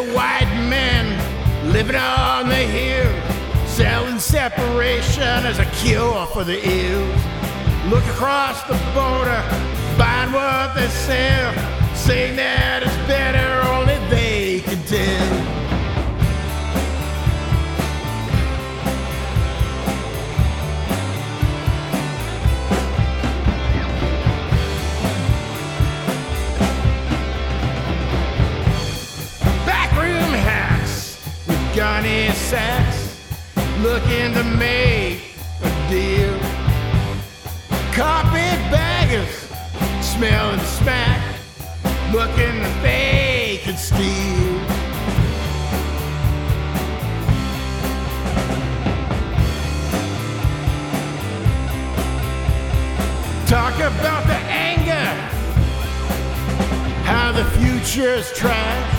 white men living on the hill, selling separation as a cure for the ills. Look across the border, buying what they sell, saying that it's better, only they can tell. Johnny Sacks looking to make a deal. Carpetbaggers smelling smack, looking that they could steal. Talk about the anger, how the future's trash.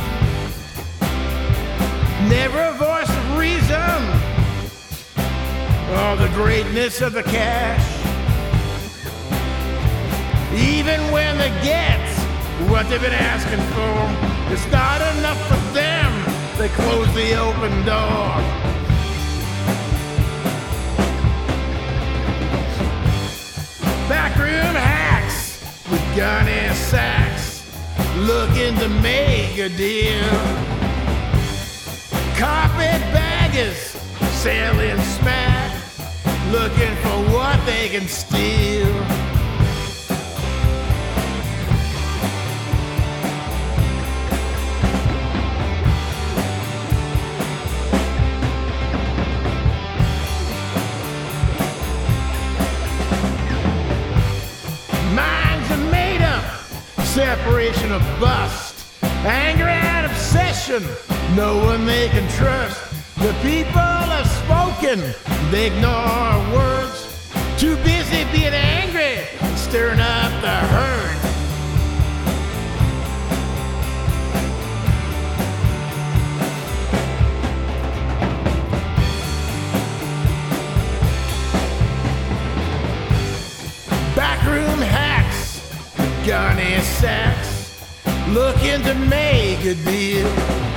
Never a voice of reason or the greatness of the cash. Even when they get what they've been asking for, it's not enough for them. They close the open door. Backroom hacks with Johnny Sacks looking to make a deal. Carpetbaggers selling smack, looking for what they can steal. Minds are made up, separation of bust, anger and obsession. No one they can trust. The people have spoken, they ignore our words. Too busy being angry, stirring up the herd. Backroom hacks, Johnny Sacks, looking to make a deal.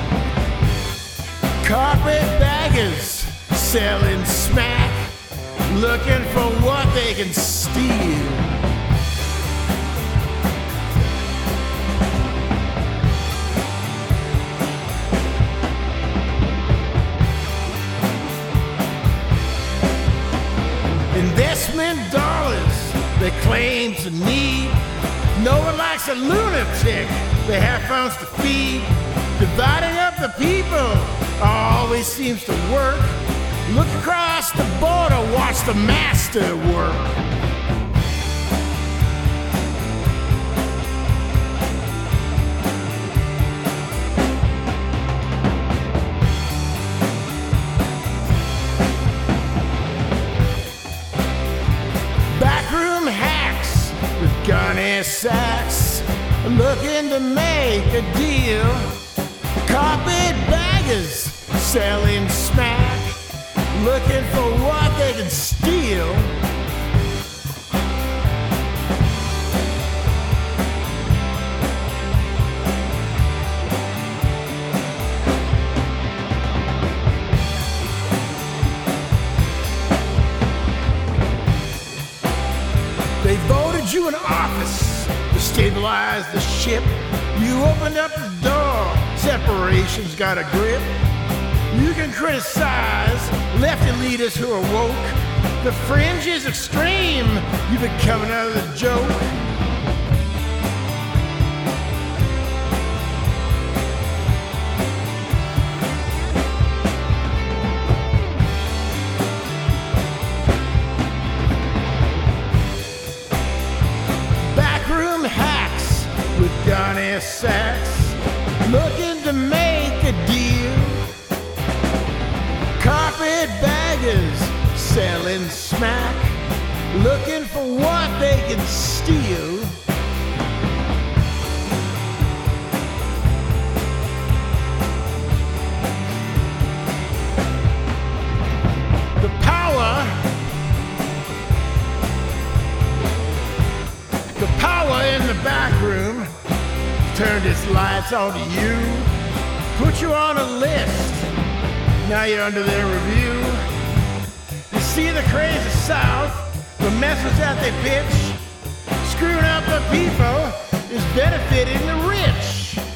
Carpetbaggers selling smack, looking for what they can steal. Investment dollars they claim to need. No one likes a lunatic they have funds to feed. Dividing up the people always seems to work. Look across the border, watch the master work. Backroom hacks with Johnny Sacks looking to make a deal. Carpetbaggers selling smack, looking for what they can steal. They voted you in office to stabilize the ship. You opened up the door, separation's got a grip. You can criticize lefty leaders who are woke. The fringe is extreme, you've become another joke. Backroom hacks with Johnny Sacks, looking to make a deal. Carpetbaggers selling smack, looking for what they can steal. The power in the back room turned its lights on to you. put you on a list. Now you're under their review. You see the crazy South, the message that they pitch, screwing up the people is benefiting the rich.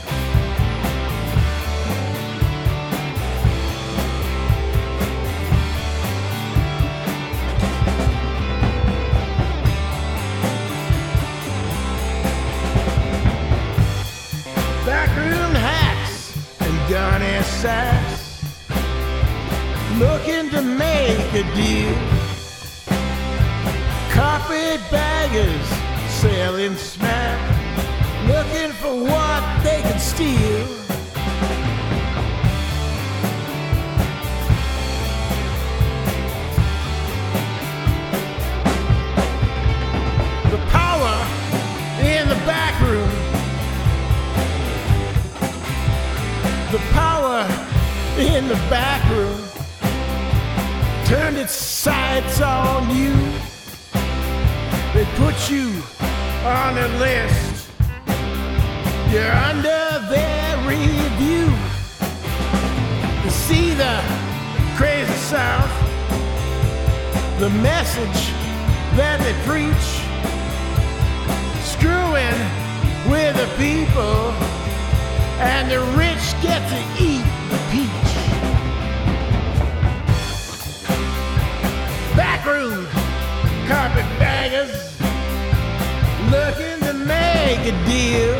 Backroom hacks and gun sacks, looking to make a deal. Carpetbaggers selling smack, looking for what they can steal. The power in the back room, the power in the back room turned its sights on you. They put you on a list. You're under their review. You see the crazy South, the message that they preach, screwing with the people, and the rich get to eat the peach. Backroom carpetbaggers looking to make a deal.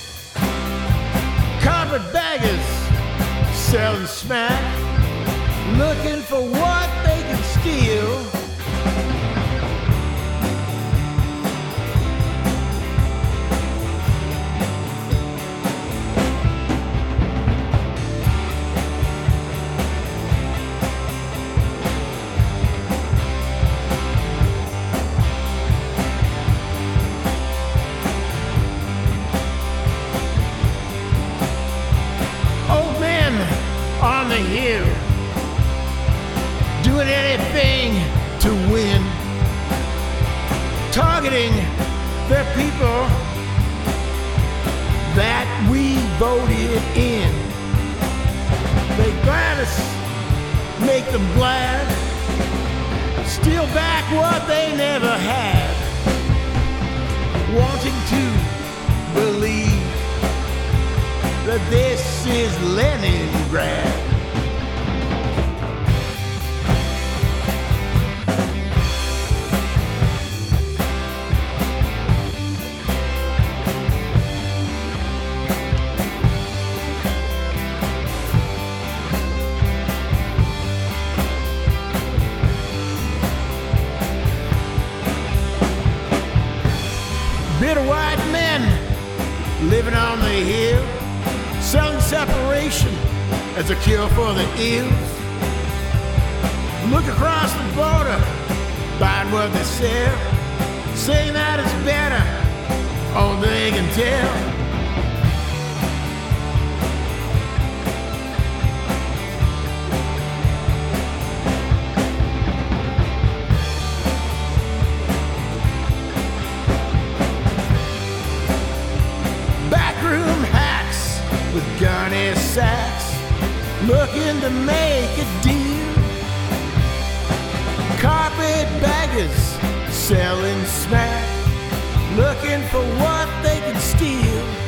Carpetbaggers selling smack, looking for what they can steal. On the hill, doing anything to win, targeting the people that we voted in. They glad us, make them glad, steal back what they never had, wanting to believe that this is Leningrad. Bitter white men living on the hill, selling separation as a cure for the ills. Look across the border, buying what they sell, saying that it's better, only they can tell. Backroom hacks with gunny sacks, looking to make a deal. Carpetbaggers selling smack, looking for what they can steal.